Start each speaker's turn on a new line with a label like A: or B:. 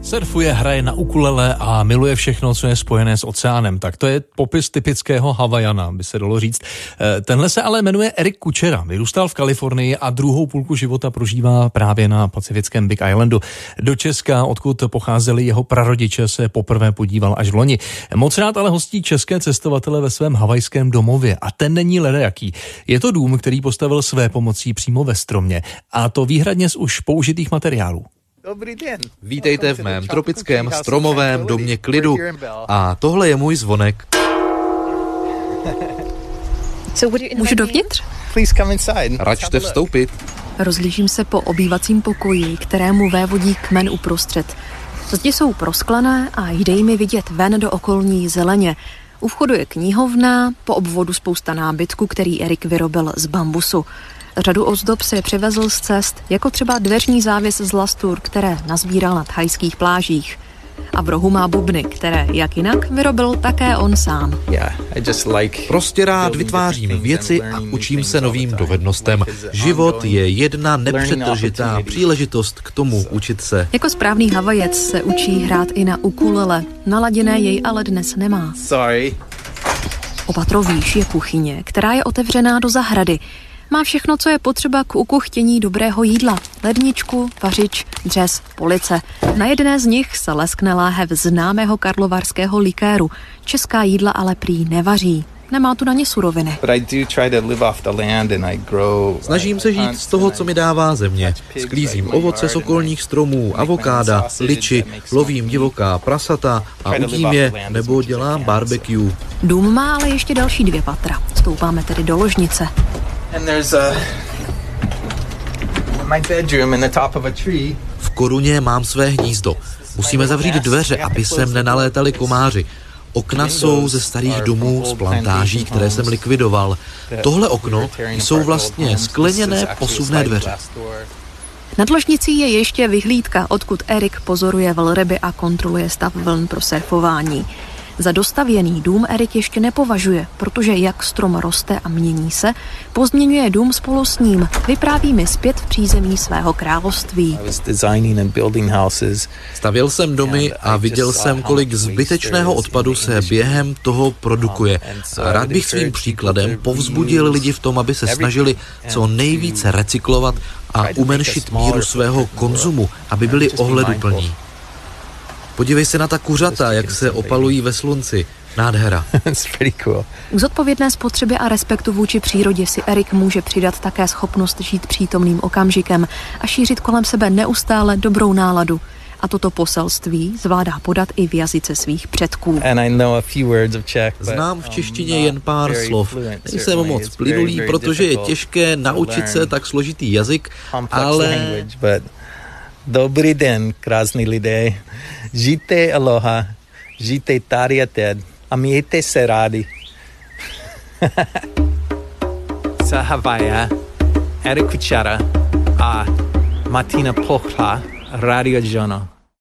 A: Surfuje, hraje na ukulele a miluje všechno, co je spojené s oceánem. Tak to je popis typického Havajana, by se dalo říct. Tenhle se ale jmenuje Erik Kučera. Vyrůstal v Kalifornii a druhou půlku života prožívá právě na pacifickém Big Islandu. Do Česka, odkud pocházeli jeho prarodiče, se poprvé podíval až v loni. Moc rád ale hostí české cestovatele ve svém havajském domově. A ten není ledajaký. Je to dům, který postavil své pomocí přímo ve stromě. A to výhradně z už použitých materiálů.
B: Dobrý den.
C: Vítejte v mém tropickém stromovém domě klidu. A tohle je můj zvonek.
D: Můžu dovnitř?
C: Račte vstoupit.
D: Rozhlížím se po obývacím pokoji, kterému vévodí kmen uprostřed. Zdi jsou prosklené a jde mi vidět ven do okolní zeleně. U vchodu je knihovna, po obvodu spousta nábytku, který Erik vyrobil z bambusu. Řadu ozdob si přivezl z cest, jako třeba dveřní závěs z lastur, které nazbíral na thajských plážích. A v rohu má bubny, které, jak jinak, vyrobil také on sám.
C: Prostě rád vytvářím věci a učím se novým dovednostem. Život je jedna nepřetržitá příležitost k tomu učit se.
D: Jako správný Havajec se učí hrát i na ukulele. Naladěné jej ale dnes nemá. O patro výš je kuchyně, která je otevřená do zahrady. Má všechno, co je potřeba k ukuchtění dobrého jídla. Ledničku, vařič, dřez, police. Na jedné z nich se leskne láhev známého karlovarského likéru. Česká jídla ale prý nevaří. Nemá tu na ně suroviny.
C: Snažím se žít z toho, co mi dává země. Sklízím ovoce z okolních stromů, avokáda, liči, lovím divoká prasata a udím je, nebo dělám barbecue.
D: Dům má ale ještě další 2 patra. Stoupáme tedy do ložnice.
C: V koruně mám své hnízdo. Musíme zavřít dveře, aby sem nenalétali komáři. Okna jsou ze starých domů z plantáží, které jsem likvidoval. Tohle okno jsou vlastně skleněné posuvné dveře.
D: Nad ložnicí je ještě vyhlídka, odkud Erik pozoruje velryby a kontroluje stav vln pro surfování. Za dostavěný dům Erik ještě nepovažuje, protože jak strom roste a mění se, pozměňuje dům spolu s ním, vypráví mi zpět v přízemí svého království.
C: Stavěl jsem domy a viděl jsem, kolik zbytečného odpadu se během toho produkuje. Rád bych svým příkladem povzbudil lidi v tom, aby se snažili co nejvíce recyklovat a umenšit míru svého konzumu, aby byli ohleduplní. Podívej se na ta kuřata, jak se opalují ve slunci. Nádhera.
D: K zodpovědné spotřebě a respektu vůči přírodě si Erik může přidat také schopnost žít přítomným okamžikem a šířit kolem sebe neustále dobrou náladu. A toto poselství zvládá podat i v jazyce svých předků.
C: Znám v češtině jen pár slov. Nejsem moc plynulý, protože je těžké naučit se tak složitý jazyk, ale...
B: Dobrý den, krásní lidé. Žijte aloha, žijte tariated a mějte se rádi. Sa Havaja, Erik Kučera a Martina Pochla, Radio Jono.